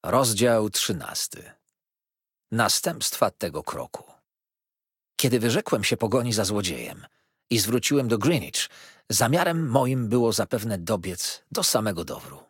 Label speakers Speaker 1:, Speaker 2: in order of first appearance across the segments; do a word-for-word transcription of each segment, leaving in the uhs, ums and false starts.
Speaker 1: Rozdział trzynasty. Następstwa tego kroku. Kiedy wyrzekłem się pogoni za złodziejem i zwróciłem do Greenwich, zamiarem moim było zapewne dobiec do samego Dowru.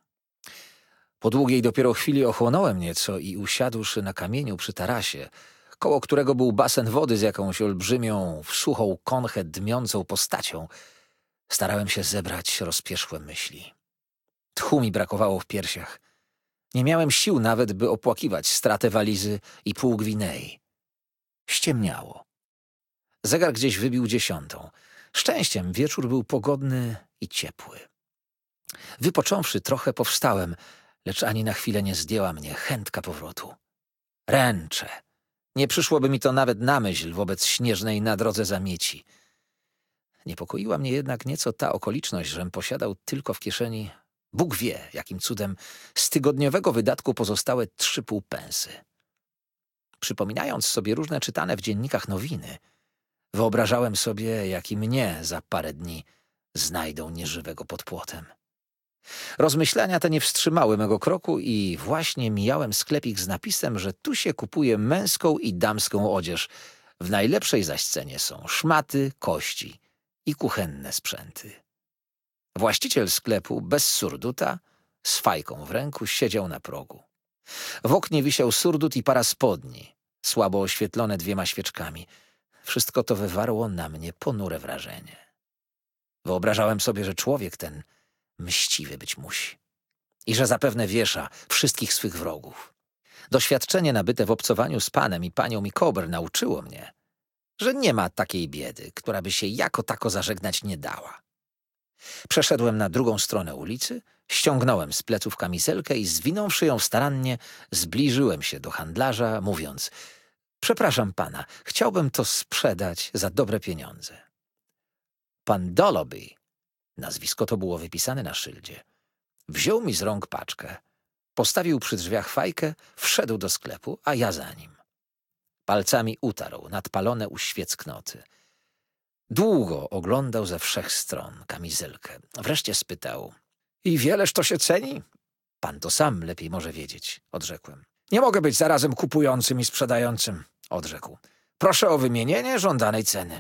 Speaker 1: Po długiej dopiero chwili ochłonąłem nieco i usiadłszy na kamieniu przy tarasie, koło którego był basen wody z jakąś olbrzymią, w suchą konchę dmiącą postacią, starałem się zebrać rozpierzchłe myśli. Tchu mi brakowało w piersiach. Nie miałem sił nawet, by opłakiwać stratę walizy i pół gwinei. Ściemniało. Zegar gdzieś wybił dziesiątą. Szczęściem wieczór był pogodny i ciepły. Wypocząwszy trochę, powstałem, lecz ani na chwilę nie zdjęła mnie chętka powrotu. Ręcze. Nie przyszłoby mi to nawet na myśl wobec śnieżnej na drodze zamieci. Niepokoiła mnie jednak nieco ta okoliczność, żem posiadał tylko w kieszeni, Bóg wie, jakim cudem, z tygodniowego wydatku pozostałe trzy półpensy. Przypominając sobie różne czytane w dziennikach nowiny, wyobrażałem sobie, jak i mnie za parę dni znajdą nieżywego pod płotem. Rozmyślania te nie wstrzymały mego kroku i właśnie mijałem sklepik z napisem, że tu się kupuje męską i damską odzież. W najlepszej zaś cenie są szmaty, kości i kuchenne sprzęty. Właściciel sklepu, bez surduta, z fajką w ręku, siedział na progu. W oknie wisiał surdut i para spodni, słabo oświetlone dwiema świeczkami. Wszystko to wywarło na mnie ponure wrażenie. Wyobrażałem sobie, że człowiek ten mściwy być musi i że zapewne wiesza wszystkich swych wrogów. Doświadczenie nabyte w obcowaniu z panem i panią Micawber nauczyło mnie, że nie ma takiej biedy, która by się jako tako zażegnać nie dała. Przeszedłem na drugą stronę ulicy, ściągnąłem z pleców kamizelkę i zwinąwszy ją starannie, zbliżyłem się do handlarza, mówiąc: „Przepraszam pana, chciałbym to sprzedać za dobre pieniądze”. Pan Dolloby, nazwisko to było wypisane na szyldzie, wziął mi z rąk paczkę, postawił przy drzwiach fajkę, wszedł do sklepu, a ja za nim. Palcami utarł nadpalone u świec knoty. Długo oglądał ze wszech stron kamizelkę. Wreszcie spytał: „I wieleż to się ceni?” „Pan to sam lepiej może wiedzieć”, odrzekłem. „Nie mogę być zarazem kupującym i sprzedającym”, odrzekł. „Proszę o wymienienie żądanej ceny”.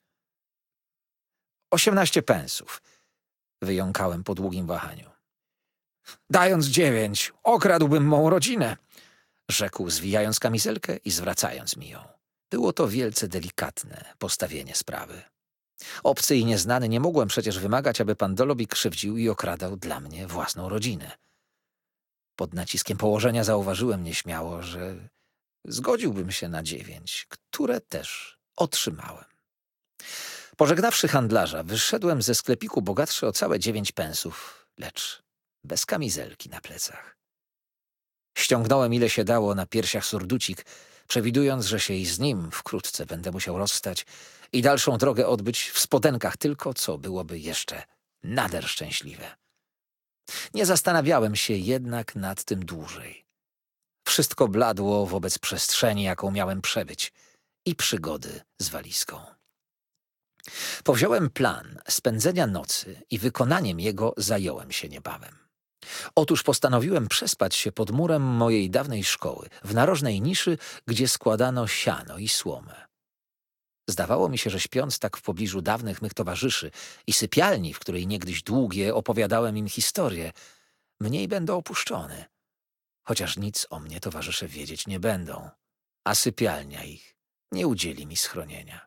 Speaker 1: Osiemnaście pensów, wyjąkałem po długim wahaniu. „Dając dziewięć, okradłbym mą rodzinę”, rzekł, zwijając kamizelkę i zwracając mi ją. Było to wielce delikatne postawienie sprawy. Obcy i nieznany nie mogłem przecież wymagać, aby pan Dolloby krzywdził i okradał dla mnie własną rodzinę. Pod naciskiem położenia zauważyłem nieśmiało, że zgodziłbym się na dziewięć, które też otrzymałem. Pożegnawszy handlarza, wyszedłem ze sklepiku bogatszy o całe dziewięć pensów, lecz bez kamizelki na plecach. Ściągnąłem ile się dało na piersiach surducik, przewidując, że się i z nim wkrótce będę musiał rozstać i dalszą drogę odbyć w spodenkach tylko, co byłoby jeszcze nader szczęśliwe. Nie zastanawiałem się jednak nad tym dłużej. Wszystko bladło wobec przestrzeni, jaką miałem przebyć, i przygody z walizką. Powziąłem plan spędzenia nocy i wykonaniem jego zająłem się niebawem. Otóż postanowiłem przespać się pod murem mojej dawnej szkoły, w narożnej niszy, gdzie składano siano i słomę. Zdawało mi się, że śpiąc tak w pobliżu dawnych mych towarzyszy i sypialni, w której niegdyś długie opowiadałem im historie, mniej będę opuszczony. Chociaż nic o mnie towarzysze wiedzieć nie będą, a sypialnia ich nie udzieli mi schronienia.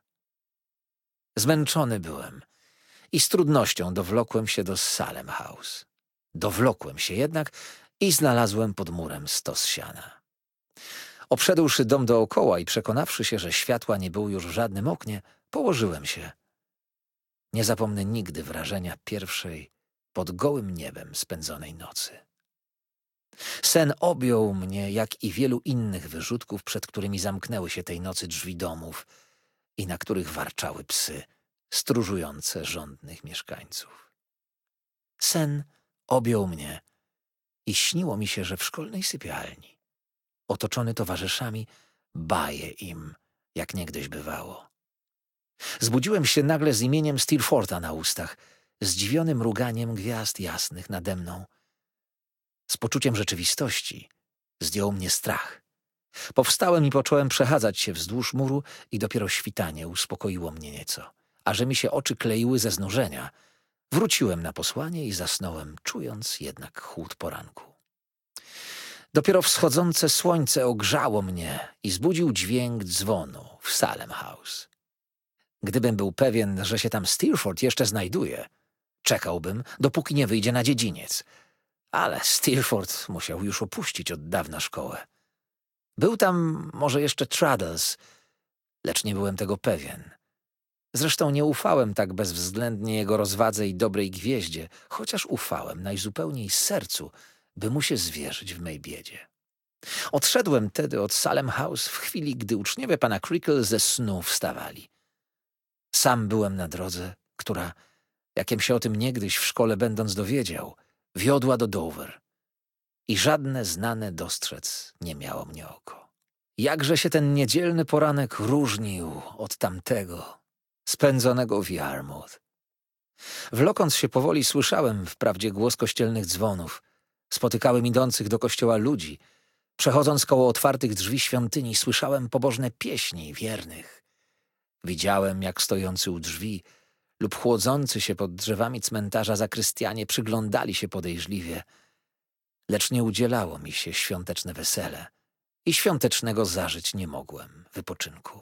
Speaker 1: Zmęczony byłem i z trudnością dowlokłem się do Salem House. Dowlokłem się jednak i znalazłem pod murem stos siana. Obszedłszy dom dookoła i przekonawszy się, że światła nie było już w żadnym oknie, położyłem się. Nie zapomnę nigdy wrażenia pierwszej pod gołym niebem spędzonej nocy. Sen objął mnie, jak i wielu innych wyrzutków, przed którymi zamknęły się tej nocy drzwi domów i na których warczały psy stróżujące żądnych mieszkańców. Sen objął mnie i śniło mi się, że w szkolnej sypialni, otoczony towarzyszami, baję im, jak niegdyś bywało. Zbudziłem się nagle z imieniem Steelforta na ustach, zdziwiony mruganiem gwiazd jasnych nade mną. Z poczuciem rzeczywistości Zdjął mnie strach. Powstałem i począłem przechadzać się wzdłuż muru i dopiero świtanie uspokoiło mnie nieco. A że mi się oczy kleiły ze znużenia, wróciłem na posłanie i zasnąłem, czując jednak chłód poranku. Dopiero wschodzące słońce ogrzało mnie i zbudził dźwięk dzwonu w Salem House. Gdybym był pewien, że się tam Steerforth jeszcze znajduje, czekałbym, dopóki nie wyjdzie na dziedziniec. Ale Steerforth musiał już opuścić od dawna szkołę. Był tam może jeszcze Traddles, lecz nie byłem tego pewien. Zresztą nie ufałem tak bezwzględnie jego rozwadze i dobrej gwieździe, chociaż ufałem najzupełniej z sercu, by mu się zwierzyć w mej biedzie. Odszedłem tedy od Salem House w chwili, gdy uczniowie pana Creakle ze snu wstawali. Sam byłem na drodze, która, jakiem się o tym niegdyś w szkole będąc dowiedział, wiodła do Dover. I żadne znane dostrzec nie miało mnie oko. Jakże się ten niedzielny poranek różnił od tamtego, spędzonego w Yarmouth. Wlokąc się powoli słyszałem wprawdzie głos kościelnych dzwonów, spotykałem idących do kościoła ludzi. Przechodząc koło otwartych drzwi świątyni, słyszałem pobożne pieśni wiernych. Widziałem, jak stojący u drzwi lub chłodzący się pod drzewami cmentarza zakrystianie przyglądali się podejrzliwie, lecz nie udzielało mi się świąteczne wesele i świątecznego zażyć nie mogłem wypoczynku.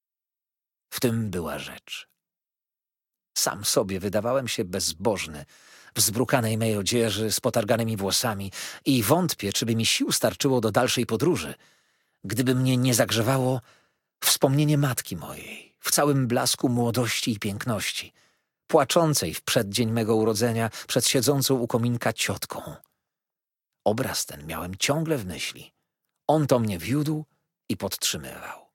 Speaker 1: W tym była rzecz. Sam sobie wydawałem się bezbożny, w zbrukanej mej odzieży, z potarganymi włosami i wątpię, czy by mi sił starczyło do dalszej podróży, gdyby mnie nie zagrzewało wspomnienie matki mojej, w całym blasku młodości i piękności, płaczącej w przeddzień mego urodzenia przed siedzącą u kominka ciotką. Obraz ten miałem ciągle w myśli. On to mnie wiódł i podtrzymywał.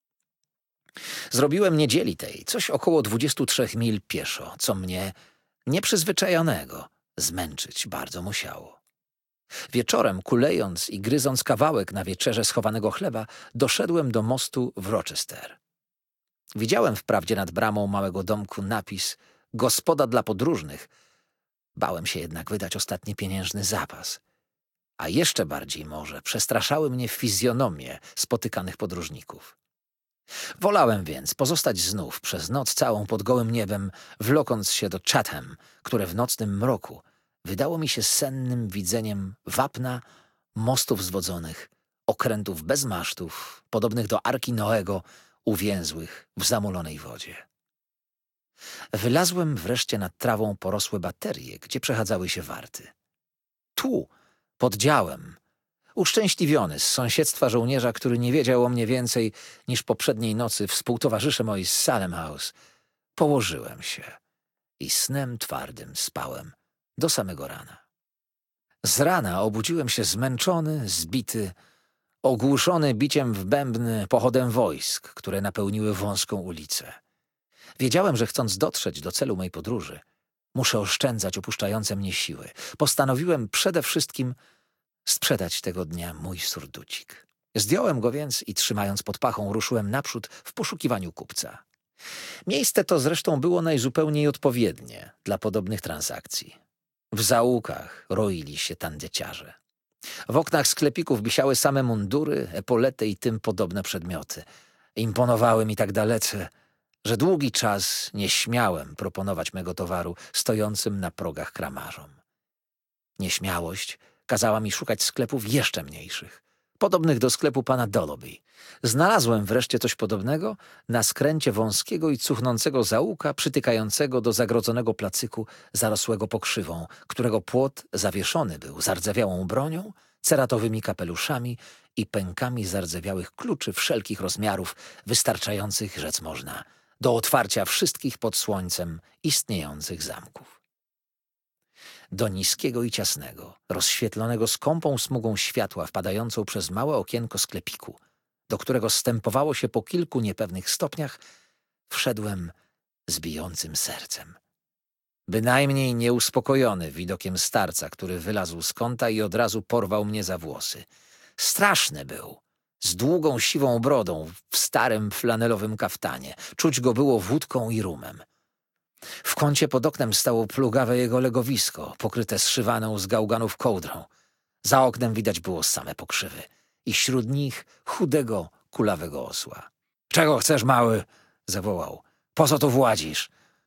Speaker 1: Zrobiłem niedzieli tej coś około dwudziestu trzech mil pieszo, co mnie, nieprzyzwyczajonego, zmęczyć bardzo musiało. Wieczorem, kulejąc i gryząc kawałek na wieczerze schowanego chleba, doszedłem do mostu w Rochester. Widziałem wprawdzie nad bramą małego domku napis „Gospoda dla podróżnych”. Bałem się jednak wydać ostatni pieniężny zapas. A jeszcze bardziej może przestraszały mnie fizjonomie spotykanych podróżników. Wolałem więc pozostać znów przez noc całą pod gołym niebem, wlokąc się do Chatham, które w nocnym mroku wydało mi się sennym widzeniem wapna, mostów zwodzonych, okrętów bez masztów, podobnych do Arki Noego, uwięzłych w zamulonej wodzie. Wylazłem wreszcie nad trawą porosłe baterie, gdzie przechadzały się warty. Tu, pod działem, uszczęśliwiony z sąsiedztwa żołnierza, który nie wiedział o mnie więcej niż poprzedniej nocy współtowarzysze moi z Salem House, położyłem się i snem twardym spałem do samego rana. Z rana obudziłem się zmęczony, zbity, ogłuszony biciem w bębny pochodem wojsk, które napełniły wąską ulicę. Wiedziałem, że chcąc dotrzeć do celu mej podróży, muszę oszczędzać opuszczające mnie siły. Postanowiłem przede wszystkim sprzedać tego dnia mój surducik. Zdjąłem go więc i trzymając pod pachą ruszyłem naprzód w poszukiwaniu kupca. Miejsce to zresztą było najzupełniej odpowiednie dla podobnych transakcji. W zaułkach roili się tandyciarze. W oknach sklepików wisiały same mundury, epolety i tym podobne przedmioty. Imponowały mi tak dalece, że długi czas nie śmiałem proponować mego towaru stojącym na progach kramarzom. Nieśmiałość kazała mi szukać sklepów jeszcze mniejszych, podobnych do sklepu pana Dolloby. Znalazłem wreszcie coś podobnego na skręcie wąskiego i cuchnącego zaułka przytykającego do zagrodzonego placyku zarosłego pokrzywą, którego płot zawieszony był zardzewiałą bronią, ceratowymi kapeluszami i pękami zardzewiałych kluczy wszelkich rozmiarów, wystarczających, rzec można, do otwarcia wszystkich pod słońcem istniejących zamków. Do niskiego i ciasnego, rozświetlonego skąpą smugą światła wpadającą przez małe okienko sklepiku, do którego stępowało się po kilku niepewnych stopniach, wszedłem z bijącym sercem. Bynajmniej nieuspokojony widokiem starca, który wylazł z kąta i od razu porwał mnie za włosy. Straszny był, z długą siwą brodą, w starym flanelowym kaftanie. Czuć go było wódką i rumem. W kącie pod oknem stało plugawe jego legowisko, pokryte zszywaną z gałganów kołdrą, Za oknem widać było same pokrzywy i wśród nich chudego, kulawego osła. Czego chcesz, mały? Zawołał. Po co tu władzisz?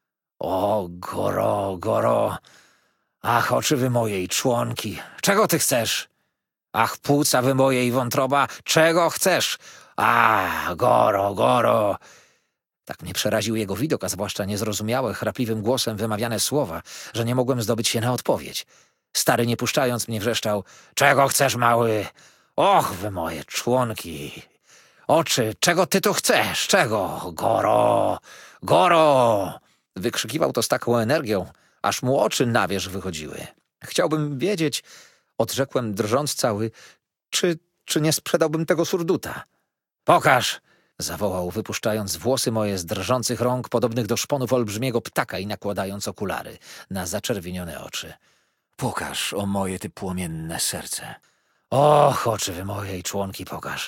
Speaker 1: O, Goro, Goro. Ach, oczy wy moje i członki. Czego ty chcesz? Ach, płuca wy moje i wątroba. Czego chcesz? A, Goro, Goro. Tak mnie przeraził jego widok, a zwłaszcza niezrozumiałe, chrapliwym głosem wymawiane słowa, że nie mogłem zdobyć się na odpowiedź. Stary, nie puszczając mnie, wrzeszczał. Czego chcesz, mały? Och, wy moje członki. Oczy, czego ty tu chcesz? Czego? Goro, Goro! Wykrzykiwał to z taką energią, aż mu oczy na wierzch wychodziły. Chciałbym wiedzieć, odrzekłem drżąc cały, czy, czy nie sprzedałbym tego surduta. Pokaż! Zawołał, wypuszczając włosy moje z drżących rąk, podobnych do szponów olbrzymiego ptaka i nakładając okulary na zaczerwienione oczy. Pokaż, o moje ty płomienne serce. Och, oczy wy moje i członki, pokaż.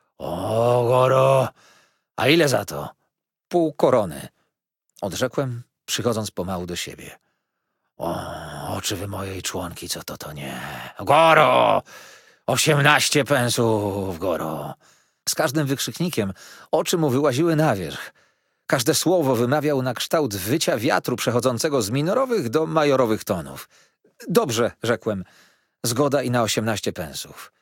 Speaker 1: O, Goro! A ile za to? Pół korony. Odrzekłem, przychodząc pomału do siebie. O, oczy wy moje i członki, co to to nie? Goro! Osiemnaście pensów, Goro! Z każdym wykrzyknikiem oczy mu wyłaziły na wierzch. Każde słowo wymawiał na kształt wycia wiatru przechodzącego z minorowych do majorowych tonów. Dobrze, rzekłem. Zgoda i na osiemnaście pensów.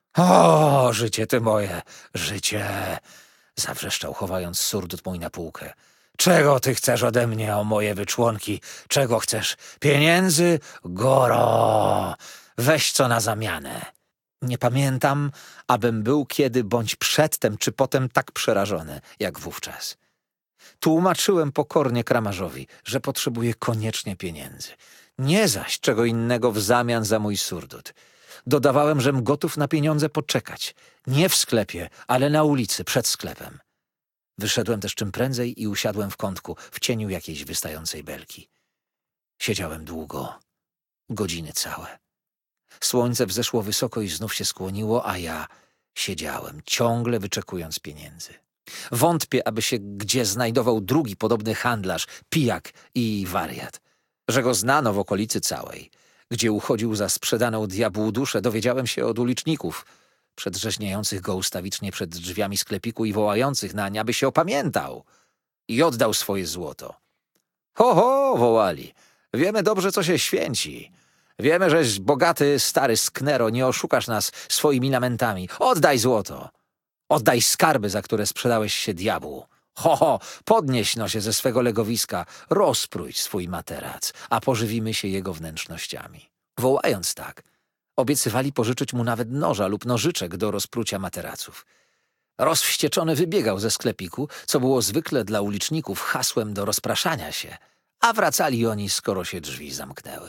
Speaker 1: O, życie ty moje, życie! Zawrzeszczał, chowając surdut mój na półkę. Czego ty chcesz ode mnie, o moje wyczłonki? Czego chcesz? Pieniędzy? Goro! Weź co na zamianę. Nie pamiętam, abym był kiedy bądź przedtem czy potem tak przerażony, jak wówczas. Tłumaczyłem pokornie kramarzowi, że potrzebuję koniecznie pieniędzy. Nie zaś czego innego w zamian za mój surdut. Dodawałem, żem gotów na pieniądze poczekać. Nie w sklepie, ale na ulicy, przed sklepem. Wyszedłem też czym prędzej i usiadłem w kątku, w cieniu jakiejś wystającej belki. Siedziałem długo, godziny całe. Słońce wzeszło wysoko i znów się skłoniło, a ja siedziałem, ciągle wyczekując pieniędzy. Wątpię, aby się gdzie znajdował drugi podobny handlarz, pijak i wariat. Że go znano w okolicy całej. Gdzie uchodził za sprzedaną diabłu duszę, dowiedziałem się od uliczników, przedrzeźniających go ustawicznie przed drzwiami sklepiku i wołających nań, aby się opamiętał i oddał swoje złoto. Ho, ho, wołali. Wiemy dobrze, co się święci. Wiemy, żeś bogaty, stary sknero, nie oszukasz nas swoimi lamentami. Oddaj złoto. Oddaj skarby, za które sprzedałeś się diabłu. Ho, ho, podnieś no się ze swego legowiska, rozprójdź swój materac, a pożywimy się jego wnętrznościami. Wołając tak, obiecywali pożyczyć mu nawet noża lub nożyczek do rozprucia materaców. Rozwścieczony wybiegał ze sklepiku, co było zwykle dla uliczników hasłem do rozpraszania się, a wracali oni, skoro się drzwi zamknęły.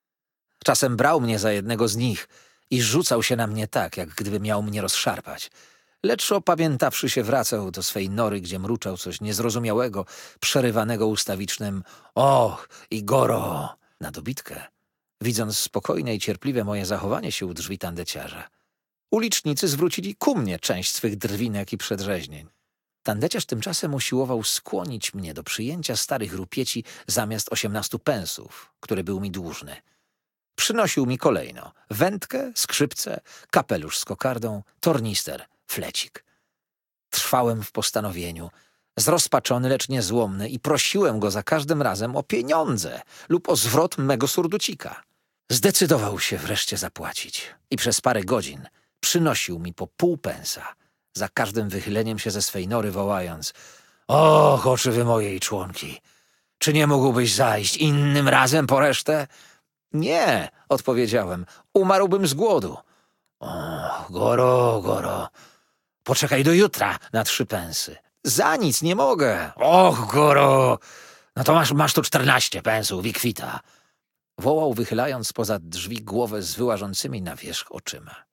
Speaker 1: Czasem brał mnie za jednego z nich i rzucał się na mnie tak, jak gdyby miał mnie rozszarpać. Lecz opamiętawszy się, wracał do swej nory, gdzie mruczał coś niezrozumiałego, przerywanego ustawicznym och i Goro na dobitkę, widząc spokojne i cierpliwe moje zachowanie się u drzwi tandeciarza. Ulicznicy zwrócili ku mnie część swych drwinek i przedrzeźnień. Tandeciarz tymczasem usiłował skłonić mnie do przyjęcia starych rupieci zamiast osiemnastu pensów, który był mi dłużny. Przynosił mi kolejno wędkę, skrzypce, kapelusz z kokardą, tornister, flecik. Trwałem w postanowieniu, zrozpaczony, lecz niezłomny, i prosiłem go za każdym razem o pieniądze lub o zwrot mego surducika. Zdecydował się wreszcie zapłacić i przez parę godzin przynosił mi po pół pensa, za każdym wychyleniem się ze swej nory wołając: och, oczy wy mojej członki, czy nie mógłbyś zajść innym razem po resztę? Nie, odpowiedziałem, umarłbym z głodu. O, Goro, Goro, poczekaj do jutra na trzy pensy. Za nic nie mogę. Och, Goro, no to masz, masz tu czternaście pensów i kwita. Wołał, wychylając spoza drzwi głowę z wyłażącymi na wierzch oczyma.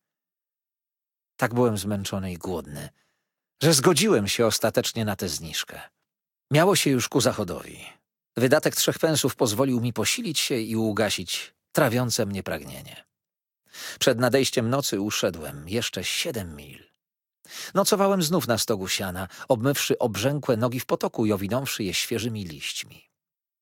Speaker 1: Tak byłem zmęczony i głodny, że zgodziłem się ostatecznie na tę zniżkę. Miało się już ku zachodowi. Wydatek trzech pensów pozwolił mi posilić się i ugasić trawiące mnie pragnienie. Przed nadejściem nocy uszedłem jeszcze siedem mil. Nocowałem znów na stogu siana, obmywszy obrzękłe nogi w potoku i owinąwszy je świeżymi liśćmi.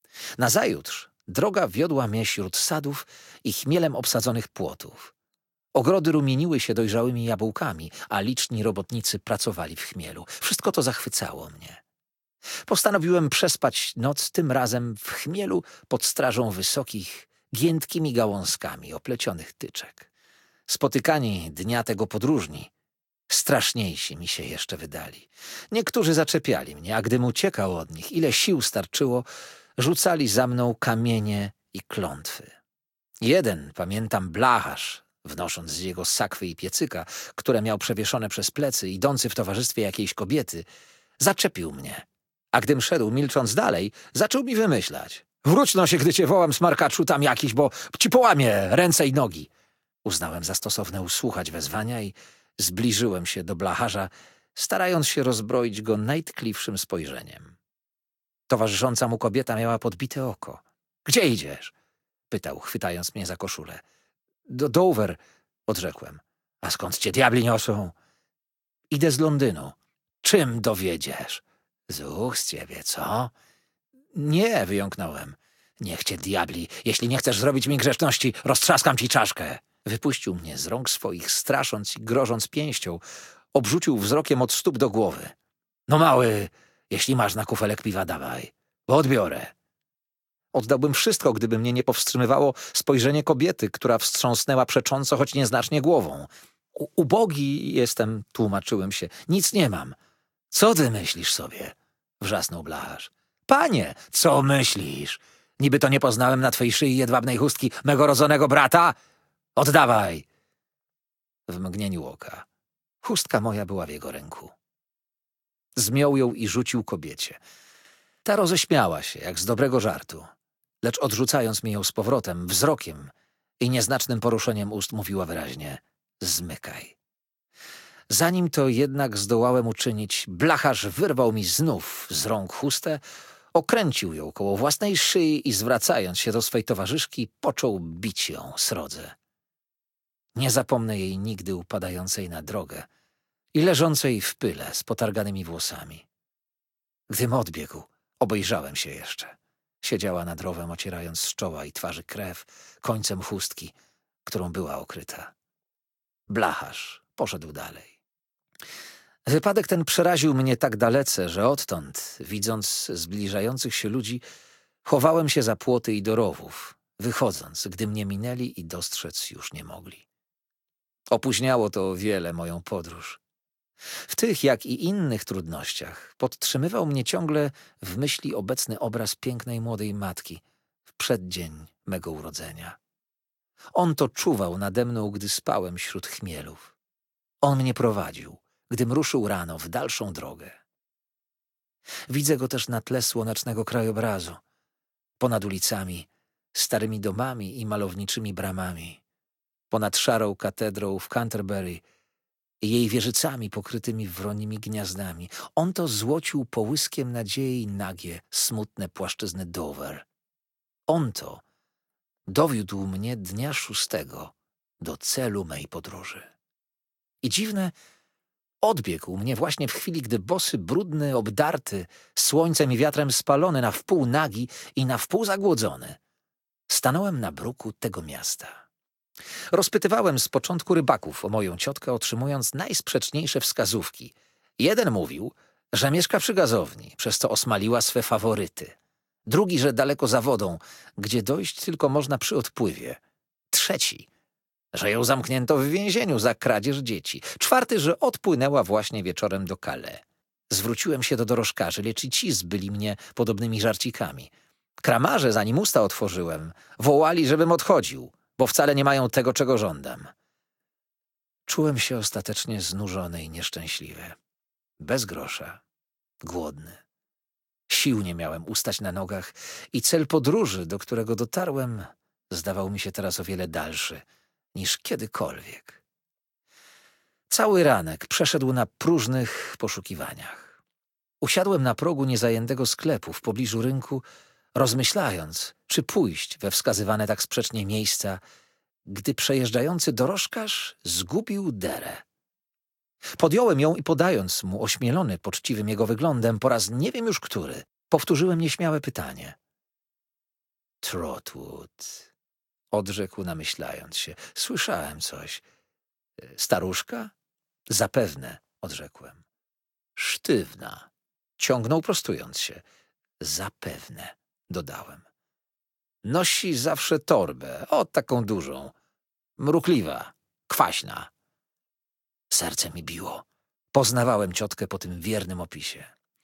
Speaker 1: Nazajutrz droga wiodła mnie wśród sadów i chmielem obsadzonych płotów. Ogrody rumieniły się dojrzałymi jabłkami, a liczni robotnicy pracowali w chmielu. Wszystko to zachwycało mnie. Postanowiłem przespać noc tym razem w chmielu pod strażą wysokich, giętkimi gałązkami oplecionych tyczek. Spotykani dnia tego podróżni straszniejsi mi się jeszcze wydali. Niektórzy zaczepiali mnie, a gdym uciekał od nich, ile sił starczyło, rzucali za mną kamienie i klątwy. Jeden, pamiętam, blacharz, wnosząc z jego sakwy i piecyka, które miał przewieszone przez plecy, idący w towarzystwie jakiejś kobiety, zaczepił mnie. A gdym szedł, milcząc dalej, zaczął mi wymyślać. Wróć no się, gdy cię wołam, smarkaczu tam jakiś, bo ci połamie ręce i nogi. Uznałem za stosowne usłuchać wezwania i zbliżyłem się do blacharza, starając się rozbroić go najtkliwszym spojrzeniem. Towarzysząca mu kobieta miała podbite oko. Gdzie idziesz? Pytał, chwytając mnie za koszulę. Do Dover, odrzekłem. A skąd cię diabli niosą? Idę z Londynu. Czym dowiedziesz? Zuch z ciebie, co? Nie, wyjąknąłem. Niech cię diabli, jeśli nie chcesz zrobić mi grzeczności, roztrzaskam ci czaszkę. Wypuścił mnie z rąk swoich, strasząc i grożąc pięścią. Obrzucił wzrokiem od stóp do głowy. No mały, jeśli masz na kufelek piwa, dawaj, bo odbiorę. Oddałbym wszystko, gdyby mnie nie powstrzymywało spojrzenie kobiety, która wstrząsnęła przecząco, choć nieznacznie głową. U ubogi jestem, tłumaczyłem się. Nic nie mam. Co ty myślisz sobie? Wrzasnął blacharz. Panie, co myślisz? Niby to nie poznałem na twej szyi jedwabnej chustki mego rodzonego brata? Oddawaj! W mgnieniu oka chustka moja była w jego ręku. Zmiął ją i rzucił kobiecie. Ta roześmiała się, jak z dobrego żartu, lecz odrzucając mi ją z powrotem, wzrokiem i nieznacznym poruszeniem ust mówiła wyraźnie: zmykaj. Zanim to jednak zdołałem uczynić, blacharz wyrwał mi znów z rąk chustę, okręcił ją koło własnej szyi i zwracając się do swej towarzyszki, począł bić ją srodze. Nie zapomnę jej nigdy upadającej na drogę i leżącej w pyle z potarganymi włosami. Gdym odbiegł, obejrzałem się jeszcze. Siedziała nad rowem, ocierając z czoła i twarzy krew końcem chustki, którą była okryta. Blacharz poszedł dalej. Wypadek ten przeraził mnie tak dalece, że odtąd, widząc zbliżających się ludzi, chowałem się za płoty i do rowów, wychodząc, gdy mnie minęli i dostrzec już nie mogli. Opóźniało to o wiele moją podróż. W tych, jak i innych trudnościach podtrzymywał mnie ciągle w myśli obecny obraz pięknej młodej matki w przeddzień mego urodzenia. On to czuwał nade mną, gdy spałem wśród chmielów. On mnie prowadził, gdym ruszył rano w dalszą drogę. Widzę go też na tle słonecznego krajobrazu, ponad ulicami, starymi domami i malowniczymi bramami, ponad szarą katedrą w Canterbury i jej wieżycami pokrytymi wronimi gniazdami. On to złocił połyskiem nadziei nagie, smutne płaszczyzny Dover. On to dowiódł mnie dnia szóstego do celu mej podróży. I dziwne, odbiegł mnie właśnie w chwili, gdy bosy, brudny, obdarty, słońcem i wiatrem spalony, na wpół nagi i na wpół zagłodzony, stanąłem na bruku tego miasta. Rozpytywałem z początku rybaków o moją ciotkę, otrzymując najsprzeczniejsze wskazówki. Jeden mówił, że mieszka przy gazowni, przez co osmaliła swe faworyty. Drugi, że daleko za wodą, gdzie dojść tylko można przy odpływie. Trzeci, że ją zamknięto w więzieniu za kradzież dzieci. Czwarty, że odpłynęła właśnie wieczorem do Calais. Zwróciłem się do dorożkarzy, lecz i ci zbyli mnie podobnymi żarcikami. Kramarze, zanim usta otworzyłem, wołali, żebym odchodził, bo wcale nie mają tego, czego żądam. Czułem się ostatecznie znużony i nieszczęśliwy. Bez grosza, głodny. Sił nie miałem ustać na nogach i cel podróży, do którego dotarłem, zdawał mi się teraz o wiele dalszy niż kiedykolwiek. Cały ranek przeszedł na próżnych poszukiwaniach. Usiadłem na progu niezajętego sklepu w pobliżu rynku, rozmyślając, czy pójść we wskazywane tak sprzecznie miejsca, gdy przejeżdżający dorożkarz zgubił derę. Podjąłem ją i podając mu, ośmielony poczciwym jego wyglądem, po raz nie wiem już który, powtórzyłem nieśmiałe pytanie. Trotwood, odrzekł namyślając się. Słyszałem coś. Staruszka? Zapewne, odrzekłem. Sztywna. Ciągnął prostując się. Zapewne, dodałem. Nosi zawsze torbę, o taką dużą. Mrukliwa, kwaśna. Serce mi biło. Poznawałem ciotkę po tym wiernym opisie.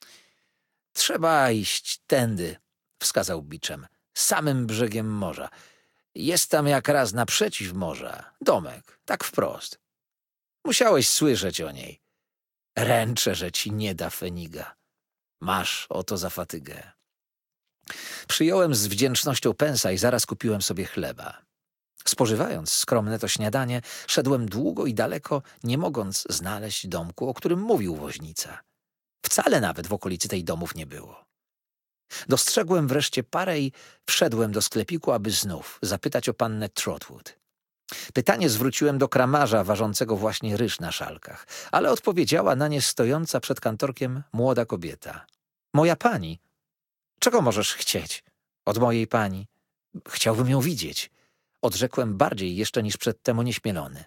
Speaker 1: Trzeba iść tędy, wskazał biczem, samym brzegiem morza. Jest tam jak raz naprzeciw morza. Domek, tak wprost. Musiałeś słyszeć o niej. Ręczę, że ci nie da feniga. Masz oto za fatygę. Przyjąłem z wdzięcznością pensa i zaraz kupiłem sobie chleba. Spożywając skromne to śniadanie, szedłem długo i daleko, nie mogąc znaleźć domku, o którym mówił woźnica. Wcale nawet w okolicy tej domów nie było. Dostrzegłem wreszcie parę i wszedłem do sklepiku, aby znów zapytać o pannę Trotwood. Pytanie zwróciłem do kramarza ważącego właśnie ryż na szalkach, ale odpowiedziała na nie stojąca przed kantorkiem młoda kobieta. Moja pani. Czego możesz chcieć? Od mojej pani. Chciałbym ją widzieć. Odrzekłem bardziej jeszcze niż przedtem onieśmielony.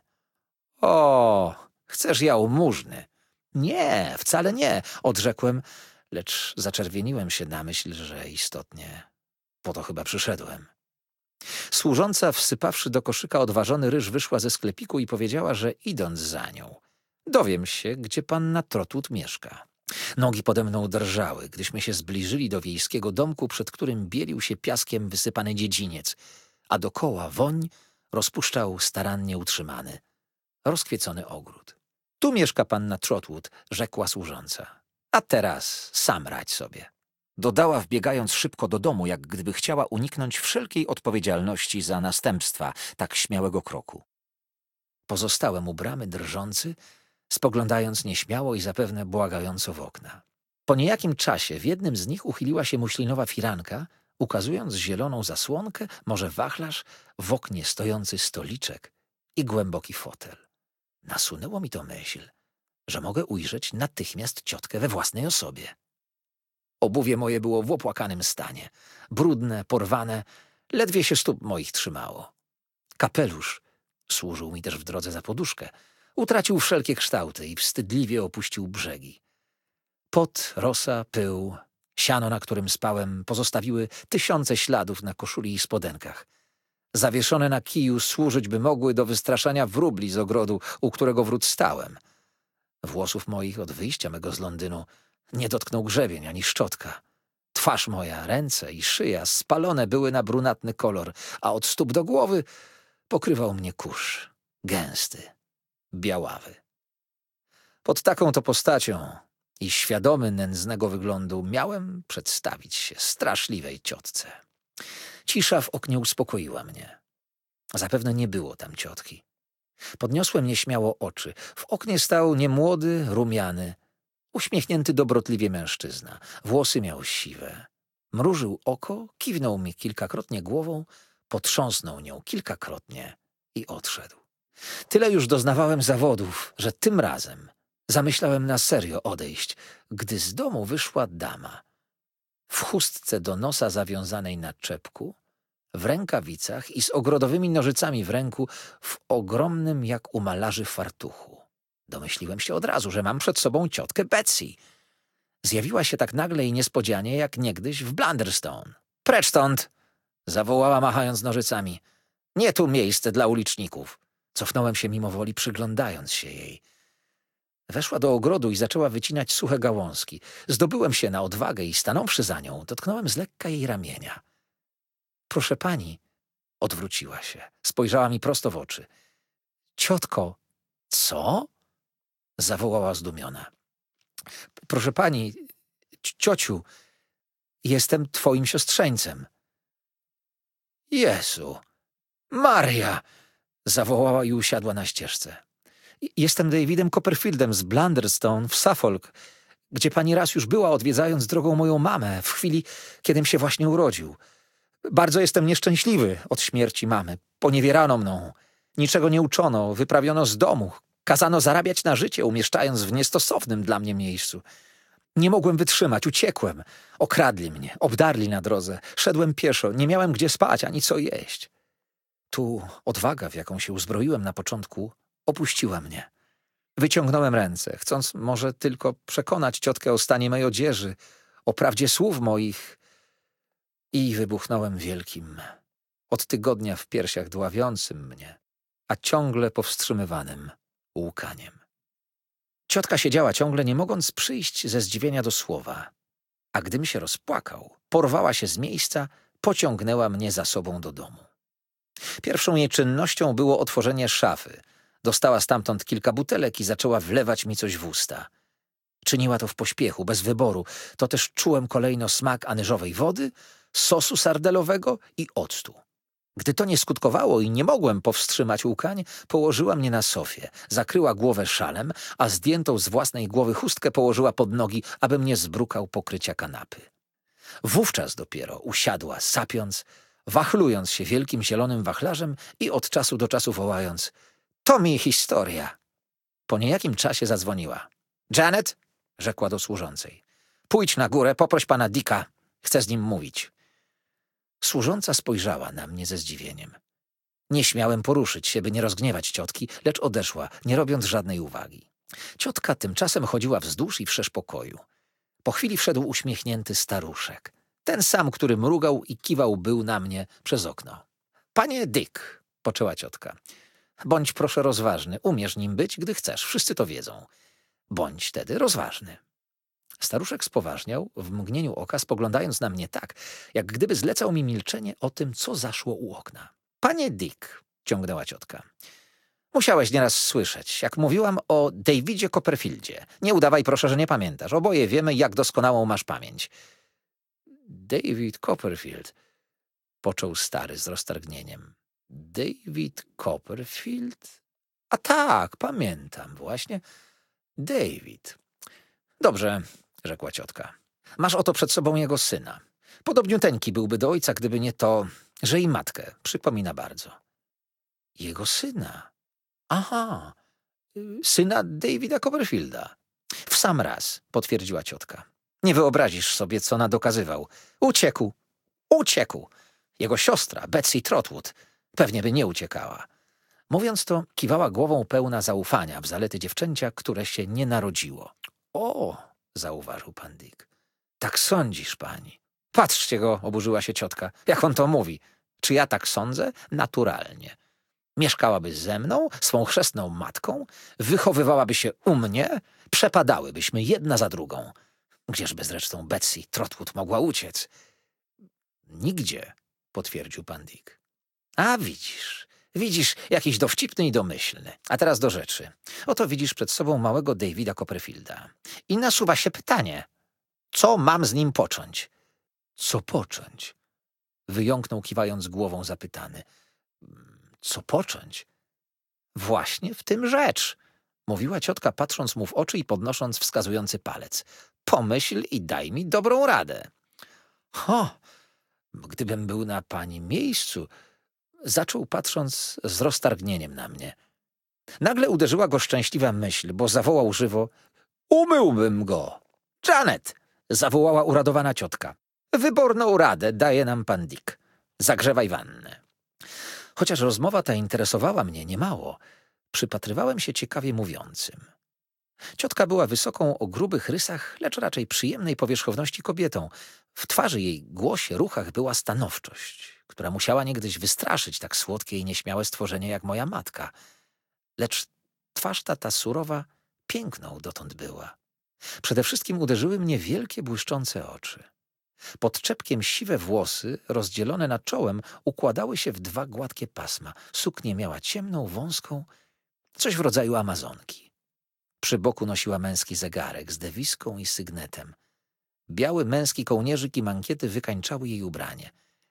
Speaker 1: O, chcesz jałmużny? Nie, wcale nie, odrzekłem, lecz zaczerwieniłem się na myśl, że istotnie po to chyba przyszedłem. Służąca, wsypawszy do koszyka odważony ryż, wyszła ze sklepiku i powiedziała, że idąc za nią, dowiem się, gdzie panna Trotwood mieszka. Nogi pode mną drżały, gdyśmy się zbliżyli do wiejskiego domku, przed którym bielił się piaskiem wysypany dziedziniec, a dokoła woń rozpuszczał starannie utrzymany, rozkwiecony ogród. Tu mieszka panna Trotwood, rzekła służąca. A teraz sam radź sobie. Dodała, wbiegając szybko do domu, jak gdyby chciała uniknąć wszelkiej odpowiedzialności za następstwa tak śmiałego kroku. Pozostałem u bramy drżący, spoglądając nieśmiało i zapewne błagająco w okna. Po niejakim czasie w jednym z nich uchyliła się muślinowa firanka, ukazując zieloną zasłonkę, może wachlarz, w oknie stojący stoliczek i głęboki fotel. Nasunęło mi to myśl, że mogę ujrzeć natychmiast ciotkę we własnej osobie. Obuwie moje było w opłakanym stanie, brudne, porwane, ledwie się stóp moich trzymało. Kapelusz służył mi też w drodze za poduszkę. Utracił wszelkie kształty i wstydliwie opuścił brzegi. Pot, rosa, pył, siano, na którym spałem, pozostawiły tysiące śladów na koszuli i spodenkach. Zawieszone na kiju służyć by mogły do wystraszania wróbli z ogrodu, u którego wrót stałem. Włosów moich od wyjścia mego z Londynu nie dotknął grzebień ani szczotka. Twarz moja, ręce i szyja spalone były na brunatny kolor, a od stóp do głowy pokrywał mnie kurz, gęsty, białawy. Pod taką to postacią i świadomy nędznego wyglądu miałem przedstawić się straszliwej ciotce. Cisza w oknie uspokoiła mnie. Zapewne nie było tam ciotki. Podniosłem nieśmiało oczy. W oknie stał niemłody, rumiany, uśmiechnięty dobrotliwie mężczyzna. Włosy miał siwe. Mrużył oko, kiwnął mi kilkakrotnie głową, potrząsnął nią kilkakrotnie i odszedł. Tyle już doznawałem zawodów, że tym razem zamyślałem na serio odejść, gdy z domu wyszła dama. W chustce do nosa zawiązanej na czepku, w rękawicach i z ogrodowymi nożycami w ręku, w ogromnym jak u malarzy fartuchu. Domyśliłem się od razu, że mam przed sobą ciotkę Betsy. Zjawiła się tak nagle i niespodzianie, jak niegdyś w Blunderstone. Precz stąd! Zawołała, machając nożycami. Nie tu miejsce dla uliczników. Cofnąłem się mimowoli, przyglądając się jej. Weszła do ogrodu i zaczęła wycinać suche gałązki. Zdobyłem się na odwagę i stanąwszy za nią, dotknąłem z lekka jej ramienia. Proszę pani, odwróciła się. Spojrzała mi prosto w oczy. Ciotko, co? Zawołała zdumiona. Proszę pani, ciociu, jestem twoim siostrzeńcem. Jezu, Maria! Zawołała i usiadła na ścieżce. Jestem Davidem Copperfieldem z Blunderstone w Suffolk, gdzie pani raz już była, odwiedzając drogą moją mamę w chwili, kiedym się właśnie urodził. Bardzo jestem nieszczęśliwy od śmierci mamy. Poniewierano mną. Niczego nie uczono, wyprawiono z domu. Kazano zarabiać na życie, umieszczając w niestosownym dla mnie miejscu. Nie mogłem wytrzymać, uciekłem. Okradli mnie, obdarli na drodze. Szedłem pieszo, nie miałem gdzie spać ani co jeść. Tu odwaga, w jaką się uzbroiłem na początku, Opuściła mnie. Wyciągnąłem ręce, chcąc może tylko przekonać ciotkę o stanie mej odzieży, o prawdzie słów moich, i wybuchnąłem wielkim, od tygodnia w piersiach dławiącym mnie, a ciągle powstrzymywanym łkaniem. Ciotka siedziała ciągle, nie mogąc przyjść ze zdziwienia do słowa, a gdym się rozpłakał, porwała się z miejsca, pociągnęła mnie za sobą do domu. Pierwszą jej czynnością było otworzenie szafy. Dostała stamtąd kilka butelek i zaczęła wlewać mi coś w usta. Czyniła to w pośpiechu, bez wyboru. To też czułem kolejno smak anyżowej wody, sosu sardelowego i octu. Gdy to nie skutkowało i nie mogłem powstrzymać łkań, położyła mnie na sofie, zakryła głowę szalem, a zdjętą z własnej głowy chustkę położyła pod nogi, abym nie zbrukał pokrycia kanapy. Wówczas dopiero usiadła, sapiąc, wachlując się wielkim zielonym wachlarzem i od czasu do czasu wołając: „To mi historia!” Po niejakim czasie zadzwoniła. „Janet”, rzekła do służącej, „pójdź na górę, poproś pana Dicka. Chcę z nim mówić”. Służąca spojrzała na mnie ze zdziwieniem. Nie śmiałem poruszyć się, by nie rozgniewać ciotki, lecz odeszła, nie robiąc żadnej uwagi. Ciotka tymczasem chodziła wzdłuż i wszerz pokoju. Po chwili wszedł uśmiechnięty staruszek. Ten sam, który mrugał i kiwał był na mnie przez okno. „Panie Dick”, poczęła ciotka, „bądź proszę rozważny. Umiesz nim być, gdy chcesz. Wszyscy to wiedzą. Bądź tedy rozważny”. Staruszek spoważniał, w mgnieniu oka spoglądając na mnie tak, jak gdyby zlecał mi milczenie o tym, co zaszło u okna. „Panie Dick”, ciągnęła ciotka, „musiałeś nieraz słyszeć, jak mówiłam o Davidzie Copperfieldzie. Nie udawaj proszę, że nie pamiętasz. Oboje wiemy, jak doskonałą masz pamięć”. „David Copperfield”, począł stary z roztargnieniem. „David Copperfield? A tak, pamiętam właśnie. David. Dobrze”, rzekła ciotka. „Masz oto przed sobą jego syna. Podobniuteńki byłby do ojca, gdyby nie to, że i matkę przypomina bardzo”. „Jego syna? Aha, syna Davida Copperfielda”. „W sam raz”, potwierdziła ciotka. „Nie wyobrazisz sobie, co nadokazywał. Uciekł, uciekł. Jego siostra, Betsy Trotwood, pewnie by nie uciekała”. Mówiąc to, kiwała głową pełna zaufania w zalety dziewczęcia, które się nie narodziło. „O”, zauważył pan Dick. „Tak sądzisz, pani”. „Patrzcie go”, oburzyła się ciotka. „Jak on to mówi? Czy ja tak sądzę? Naturalnie. Mieszkałaby ze mną, swą chrzestną matką, wychowywałaby się u mnie, przepadałybyśmy jedna za drugą. Gdzieżby zresztą Betsy Trotwood mogła uciec?” „Nigdzie”, potwierdził pan Dick. „A widzisz, widzisz, jakiś dowcipny i domyślny. A teraz do rzeczy. Oto widzisz przed sobą małego Davida Copperfielda. I nasuwa się pytanie, co mam z nim począć?” „Co począć?” wyjąknął, kiwając głową zapytany. „Co począć?” „Właśnie w tym rzecz”, mówiła ciotka, patrząc mu w oczy i podnosząc wskazujący palec. „Pomyśl i daj mi dobrą radę”. „Ho, gdybym był na pani miejscu”, zaczął, patrząc z roztargnieniem na mnie. Nagle uderzyła go szczęśliwa myśl, bo zawołał żywo: „Umyłbym go!” „Janet”, zawołała uradowana ciotka, „wyborną radę daje nam pan Dick. Zagrzewaj wannę”. Chociaż rozmowa ta interesowała mnie niemało, przypatrywałem się ciekawie mówiącym. Ciotka była wysoką o grubych rysach, lecz raczej przyjemnej powierzchowności kobietą. W twarzy jej, głosie, ruchach była stanowczość, która musiała niegdyś wystraszyć tak słodkie i nieśmiałe stworzenie jak moja matka. Lecz twarz ta, ta surowa, piękną dotąd była. Przede wszystkim uderzyły mnie wielkie, błyszczące oczy. Pod czepkiem siwe włosy, rozdzielone nad czołem, układały się w dwa gładkie pasma. Suknię miała ciemną, wąską, coś w rodzaju amazonki. Przy boku nosiła męski zegarek z dewiską i sygnetem. Biały męski kołnierzyk i mankiety wykańczały jej ubranie.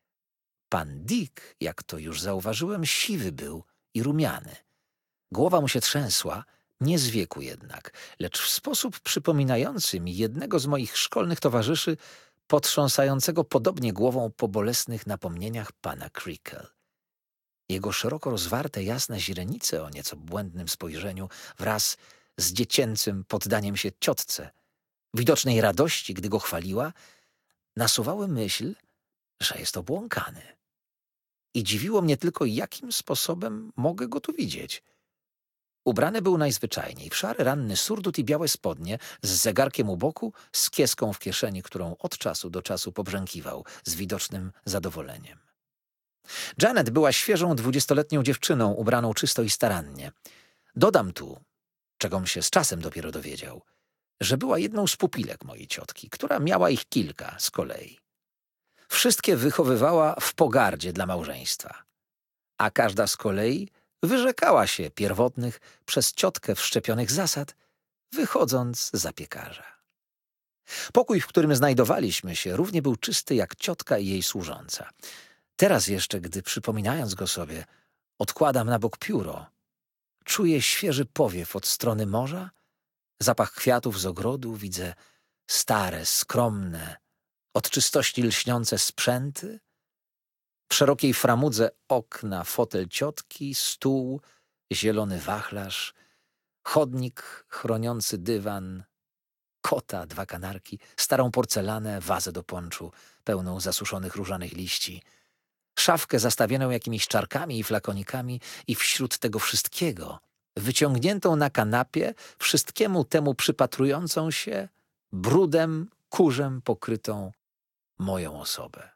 Speaker 1: Pan Dick, jak to już zauważyłem, siwy był i rumiany. Głowa mu się trzęsła, nie z wieku jednak, lecz w sposób przypominający mi jednego z moich szkolnych towarzyszy, potrząsającego podobnie głową po bolesnych napomnieniach pana Creakle. Jego szeroko rozwarte, jasne źrenice o nieco błędnym spojrzeniu wraz z dziecięcym poddaniem się ciotce, widocznej radości, gdy go chwaliła, nasuwały myśl, że jest obłąkany. I dziwiło mnie tylko, jakim sposobem mogę go tu widzieć. Ubrany był najzwyczajniej w szary ranny surdut i białe spodnie, z zegarkiem u boku, z kieską w kieszeni, którą od czasu do czasu pobrzękiwał z widocznym zadowoleniem. Janet była świeżą dwudziestoletnią dziewczyną, ubraną czysto i starannie. Dodam tu, czegom się z czasem dopiero dowiedział, że była jedną z pupilek mojej ciotki, która miała ich kilka z kolei. Wszystkie wychowywała w pogardzie dla małżeństwa, a każda z kolei wyrzekała się pierwotnych przez ciotkę wszczepionych zasad, wychodząc za piekarza. Pokój, w którym znajdowaliśmy się, równie był czysty jak ciotka i jej służąca. Teraz jeszcze, gdy przypominając go sobie, odkładam na bok pióro, czuję świeży powiew od strony morza, zapach kwiatów z ogrodu, widzę stare, skromne, od czystości lśniące sprzęty, w szerokiej framudze okna, fotel ciotki, stół, zielony wachlarz, chodnik chroniący dywan, kota, dwa kanarki, starą porcelanę, wazę do ponczu, pełną zasuszonych różanych liści, szafkę zastawioną jakimiś czarkami i flakonikami i wśród tego wszystkiego, wyciągniętą na kanapie, wszystkiemu temu przypatrującą się, brudem, kurzem pokrytą moją osobę.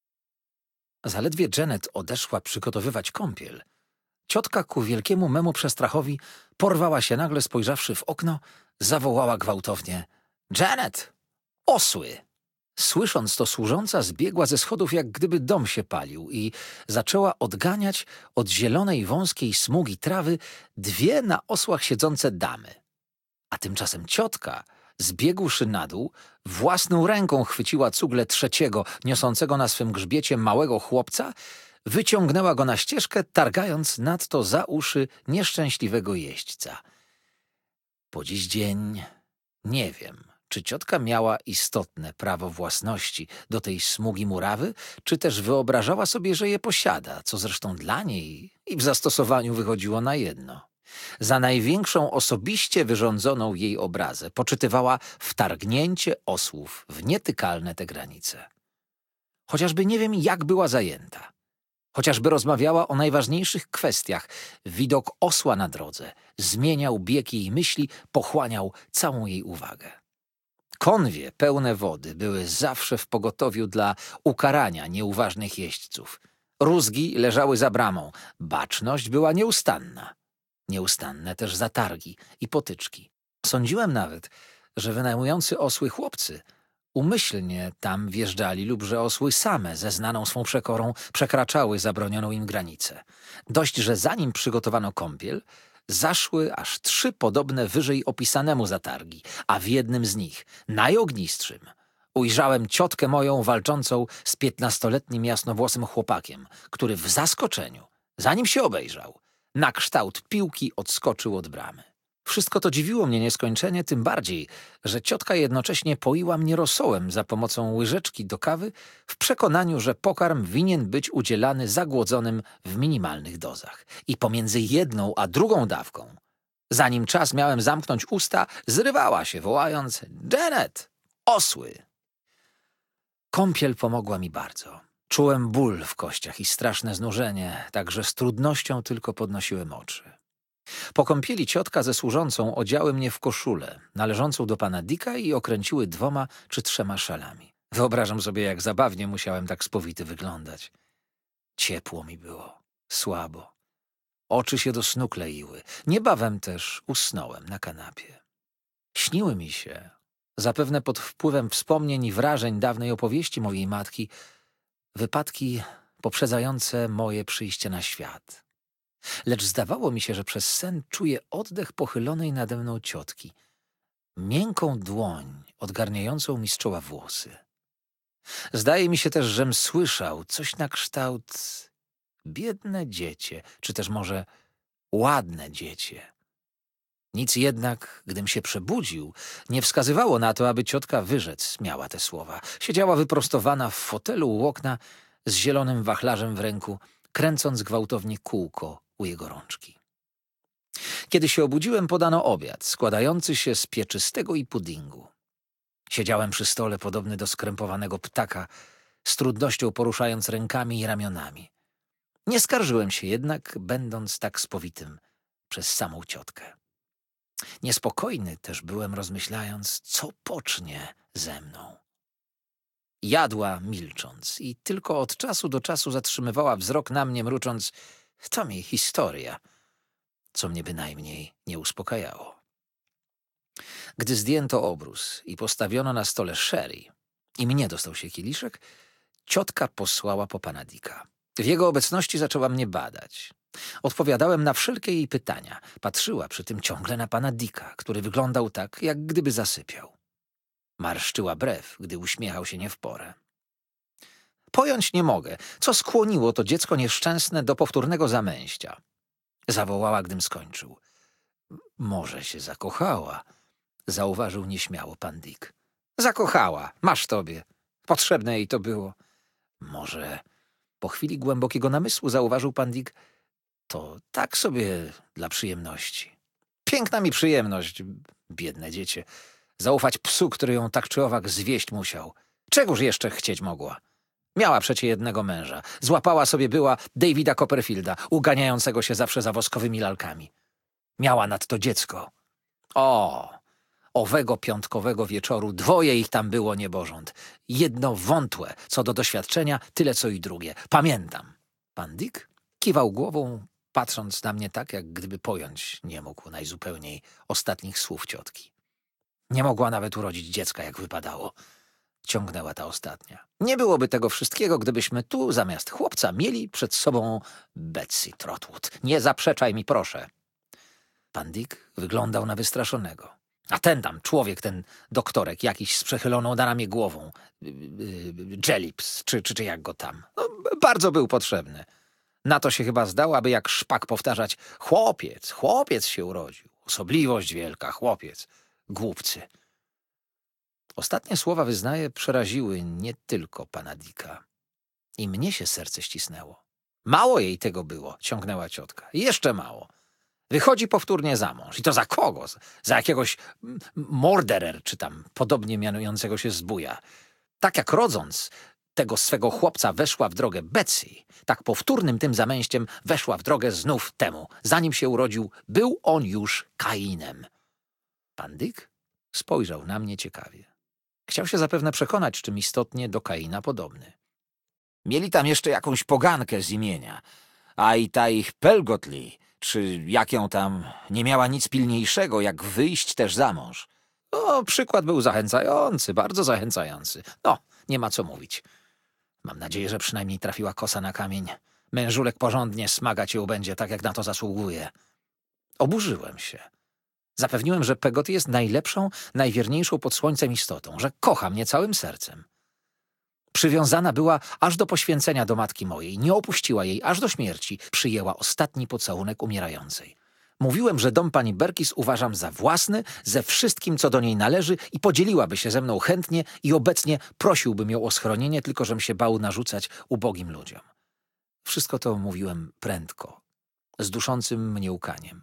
Speaker 1: Zaledwie Janet odeszła przygotowywać kąpiel, ciotka ku wielkiemu memu przestrachowi porwała się nagle, spojrzawszy w okno, zawołała gwałtownie: „Janet! Osły!” Słysząc to, służąca zbiegła ze schodów, jak gdyby dom się palił, i zaczęła odganiać od zielonej, wąskiej smugi trawy dwie na osłach siedzące damy. A tymczasem ciotka, zbiegłszy na dół, własną ręką chwyciła cugle trzeciego, niosącego na swym grzbiecie małego chłopca, wyciągnęła go na ścieżkę, targając nadto za uszy nieszczęśliwego jeźdźca. Po dziś dzień nie wiem, czy ciotka miała istotne prawo własności do tej smugi murawy, czy też wyobrażała sobie, że je posiada, co zresztą dla niej i w zastosowaniu wychodziło na jedno. Za największą osobiście wyrządzoną jej obrazę poczytywała wtargnięcie osłów w nietykalne te granice. Chociażby nie wiem, jak była zajęta. Chociażby rozmawiała o najważniejszych kwestiach, widok osła na drodze zmieniał bieg jej myśli, pochłaniał całą jej uwagę. Konwie pełne wody były zawsze w pogotowiu dla ukarania nieuważnych jeźdźców. Rózgi leżały za bramą, baczność była nieustanna. Nieustanne też zatargi i potyczki. Sądziłem nawet, że wynajmujący osły chłopcy umyślnie tam wjeżdżali lub że osły same ze znaną swą przekorą przekraczały zabronioną im granicę. Dość, że zanim przygotowano kąpiel, zaszły aż trzy podobne wyżej opisanemu zatargi, a w jednym z nich, najognistszym, ujrzałem ciotkę moją walczącą z piętnastoletnim jasnowłosym chłopakiem, który w zaskoczeniu, zanim się obejrzał, na kształt piłki odskoczył od bramy. Wszystko to dziwiło mnie nieskończenie, tym bardziej, że ciotka jednocześnie poiła mnie rosołem za pomocą łyżeczki do kawy w przekonaniu, że pokarm winien być udzielany zagłodzonym w minimalnych dozach. I pomiędzy jedną a drugą dawką, zanim czas miałem zamknąć usta, zrywała się, wołając: „Janet! Osły!” Kąpiel pomogła mi bardzo. Czułem ból w kościach i straszne znużenie, tak że z trudnością tylko podnosiłem oczy. Po kąpieli ciotka ze służącą odziały mnie w koszulę należącą do pana Dicka i okręciły dwoma czy trzema szalami. Wyobrażam sobie, jak zabawnie musiałem tak spowity wyglądać. Ciepło mi było, słabo. Oczy się do snu kleiły. Niebawem też usnąłem na kanapie. Śniły mi się, zapewne pod wpływem wspomnień i wrażeń dawnej opowieści mojej matki, wypadki poprzedzające moje przyjście na świat. Lecz zdawało mi się, że przez sen czuję oddech pochylonej nade mną ciotki, miękką dłoń odgarniającą mi z czoła włosy. Zdaje mi się też, żem słyszał coś na kształt biedne dziecię, czy też może ładne dziecię. Nic jednak, gdym się przebudził, nie wskazywało na to, aby ciotka wyrzec miała te słowa. Siedziała wyprostowana w fotelu u okna z zielonym wachlarzem w ręku, kręcąc gwałtownie kółko u jego rączki. Kiedy się obudziłem, podano obiad, składający się z pieczystego i puddingu. Siedziałem przy stole podobny do skrępowanego ptaka, z trudnością poruszając rękami i ramionami. Nie skarżyłem się jednak, będąc tak spowitym przez samą ciotkę. Niespokojny też byłem, rozmyślając, co pocznie ze mną. Jadła milcząc i tylko od czasu do czasu zatrzymywała wzrok na mnie, mrucząc: to mi historia, co mnie bynajmniej nie uspokajało. Gdy zdjęto obrus i postawiono na stole sherry i mnie dostał się kieliszek, ciotka posłała po pana Dicka. W jego obecności zaczęła mnie badać. Odpowiadałem na wszelkie jej pytania. Patrzyła przy tym ciągle na pana Dicka, który wyglądał tak, jak gdyby zasypiał. Marszczyła brew, gdy uśmiechał się nie w porę. Pojąć nie mogę, co skłoniło to dziecko nieszczęsne do powtórnego zamęścia. Zawołała, gdym skończył. Może się zakochała, zauważył nieśmiało pan Dick. Zakochała, masz tobie. Potrzebne jej to było. Może po chwili głębokiego namysłu zauważył pan Dick. To tak sobie dla przyjemności. Piękna mi przyjemność, biedne dziecię. Zaufać psu, który ją tak czy owak zwieść musiał. Czegóż jeszcze chcieć mogła? Miała przecie jednego męża. Złapała sobie była Davida Copperfielda, uganiającego się zawsze za woskowymi lalkami. Miała nadto dziecko. O, owego piątkowego wieczoru dwoje ich tam było niebożąt. Jedno wątłe, co do doświadczenia, tyle co i drugie. Pamiętam. Pan Dick kiwał głową, patrząc na mnie tak, jak gdyby pojąć nie mógł najzupełniej ostatnich słów ciotki. Nie mogła nawet urodzić dziecka, jak wypadało. Ciągnęła ta ostatnia. Nie byłoby tego wszystkiego, gdybyśmy tu zamiast chłopca mieli przed sobą Betsy Trotwood. Nie zaprzeczaj mi, proszę. Pan Dick wyglądał na wystraszonego. A ten tam człowiek, ten doktorek, jakiś z przechyloną na ramię głową, Jellips, czy, czy, czy jak go tam, no, bardzo był potrzebny. Na to się chyba zdał, aby jak szpak powtarzać: chłopiec, chłopiec się urodził. Osobliwość wielka, chłopiec. Głupcy. Ostatnie słowa, wyznaję, przeraziły nie tylko pana Dicka. I mnie się serce ścisnęło. Mało jej tego było, ciągnęła ciotka. Jeszcze mało. Wychodzi powtórnie za mąż. I to za kogo? Za jakiegoś morderer, czy tam podobnie mianującego się zbója. Tak jak rodząc tego swego chłopca weszła w drogę Betsy, tak powtórnym tym zamęściem weszła w drogę znów temu. Zanim się urodził, był on już Kainem. Pan Dick spojrzał na mnie ciekawie. Chciał się zapewne przekonać, czym istotnie do Kaina podobny. Mieli tam jeszcze jakąś pogankę z imienia, a i ta ich Pelgotli, czy jak ją tam, nie miała nic pilniejszego, jak wyjść też za mąż. O, przykład był zachęcający, bardzo zachęcający. No, nie ma co mówić. Mam nadzieję, że przynajmniej trafiła kosa na kamień. Mężulek porządnie smagać ją będzie, tak jak na to zasługuje. Oburzyłem się. Zapewniłem, że Peggotty jest najlepszą, najwierniejszą pod słońcem istotą, że kocha mnie całym sercem. Przywiązana była aż do poświęcenia do matki mojej, nie opuściła jej aż do śmierci, przyjęła ostatni pocałunek umierającej. Mówiłem, że dom pani Berkis uważam za własny, ze wszystkim, co do niej należy i podzieliłaby się ze mną chętnie i obecnie prosiłbym ją o schronienie, tylko żem się bał narzucać ubogim ludziom. Wszystko to mówiłem prędko, z duszącym mnie łkaniem.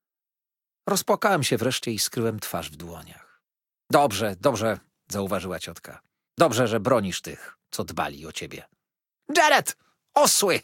Speaker 1: Rozpłakałem się wreszcie i skryłem twarz w dłoniach. Dobrze, dobrze, zauważyła ciotka. Dobrze, że bronisz tych, co dbali o ciebie. Jared! Osły!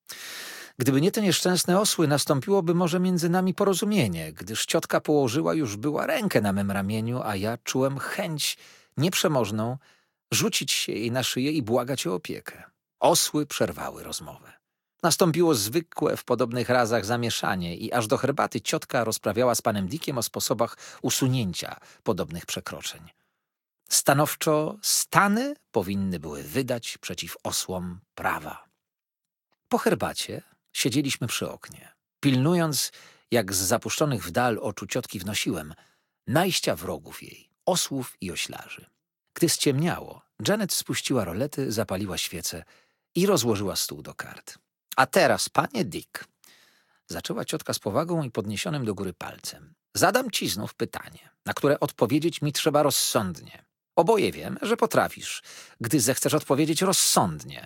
Speaker 1: Gdyby nie te nieszczęsne osły, nastąpiłoby może między nami porozumienie, gdyż ciotka położyła już była rękę na mym ramieniu, a ja czułem chęć nieprzemożną rzucić się jej na szyję i błagać o opiekę. Osły przerwały rozmowę. Nastąpiło zwykłe w podobnych razach zamieszanie i aż do herbaty ciotka rozprawiała z panem Dickiem o sposobach usunięcia podobnych przekroczeń. Stanowczo Stany powinny były wydać przeciw osłom prawa. Po herbacie siedzieliśmy przy oknie, pilnując, jak z zapuszczonych w dal oczu ciotki wnosiłem, najścia wrogów jej, osłów i oślarzy. Gdy ściemniało, Janet spuściła rolety, zapaliła świecę i rozłożyła stół do kart. A teraz, panie Dick, zaczęła ciotka z powagą i podniesionym do góry palcem. Zadam ci znów pytanie, na które odpowiedzieć mi trzeba rozsądnie. Oboje wiem, że potrafisz, gdy zechcesz odpowiedzieć rozsądnie.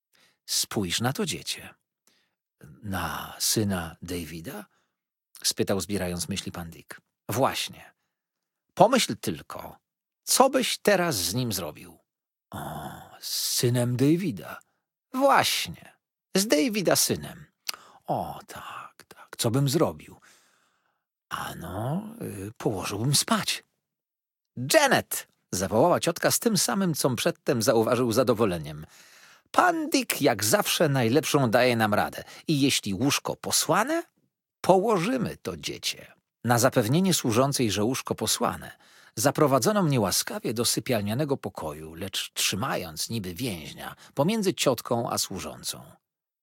Speaker 1: Spójrz na to dziecię. Na syna Davida? Spytał, zbierając myśli pan Dick. Właśnie. Pomyśl tylko, co byś teraz z nim zrobił? O, z synem Davida. Właśnie. Z Davida synem. O, tak, tak. Co bym zrobił? Ano, y, położyłbym spać. Janet! Zawołała ciotka z tym samym, co przedtem zauważył zadowoleniem. Pan Dick jak zawsze najlepszą daje nam radę. I jeśli łóżko posłane, położymy to dziecię. Na zapewnienie służącej, że łóżko posłane, zaprowadzono mnie łaskawie do sypialnianego pokoju, lecz trzymając niby więźnia pomiędzy ciotką a służącą.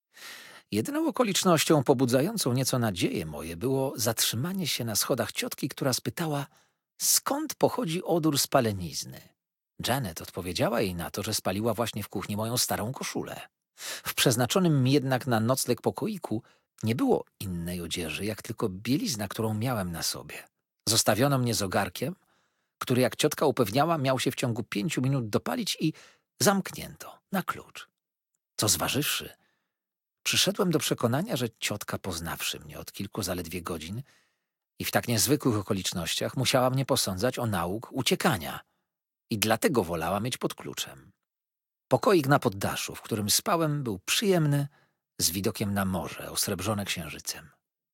Speaker 1: Jedyną okolicznością pobudzającą nieco nadzieje moje było zatrzymanie się na schodach ciotki, która spytała, skąd pochodzi odór spalenizny. Janet odpowiedziała jej na to, że spaliła właśnie w kuchni moją starą koszulę. W przeznaczonym mi jednak na nocleg pokoiku nie było innej odzieży, jak tylko bielizna, którą miałem na sobie. Zostawiono mnie z ogarkiem, który, jak ciotka upewniała, miał się w ciągu pięciu minut dopalić i zamknięto na klucz. Co zważywszy, przyszedłem do przekonania, że ciotka, poznawszy mnie od kilku zaledwie godzin i w tak niezwykłych okolicznościach, musiała mnie posądzać o nauk uciekania i dlatego wolała mieć pod kluczem. Pokoik na poddaszu, w którym spałem, był przyjemny, z widokiem na morze, osrebrzone księżycem.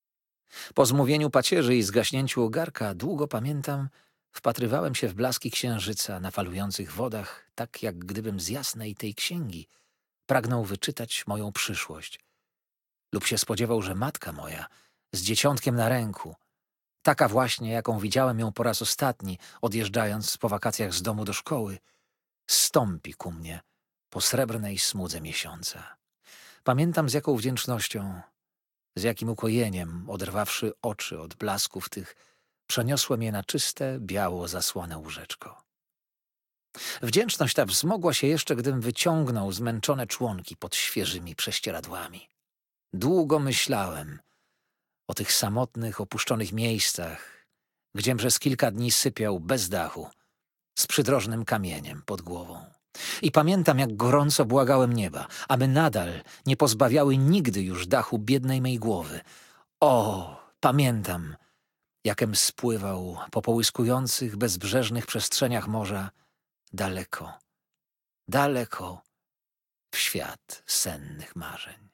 Speaker 1: Po zmówieniu pacierzy i zgaśnięciu ogarka, długo pamiętam, wpatrywałem się w blaski księżyca na falujących wodach, tak jak gdybym z jasnej tej księgi pragnął wyczytać moją przyszłość. Lub się spodziewał, że matka moja, z dzieciątkiem na ręku, taka właśnie, jaką widziałem ją po raz ostatni, odjeżdżając po wakacjach z domu do szkoły, stąpi ku mnie po srebrnej smudze miesiąca. Pamiętam, z jaką wdzięcznością, z jakim ukojeniem, oderwawszy oczy od blasków tych, przeniosłem je na czyste, biało zasłane łóżeczko. Wdzięczność ta wzmogła się jeszcze, gdym wyciągnął zmęczone członki pod świeżymi prześcieradłami. Długo myślałem o tych samotnych, opuszczonych miejscach, gdziem przez kilka dni sypiał bez dachu, z przydrożnym kamieniem pod głową. I pamiętam, jak gorąco błagałem nieba, aby nadal nie pozbawiały nigdy już dachu biednej mej głowy. O, pamiętam, jakem spływał po połyskujących, bezbrzeżnych przestrzeniach morza daleko, daleko w świat sennych marzeń.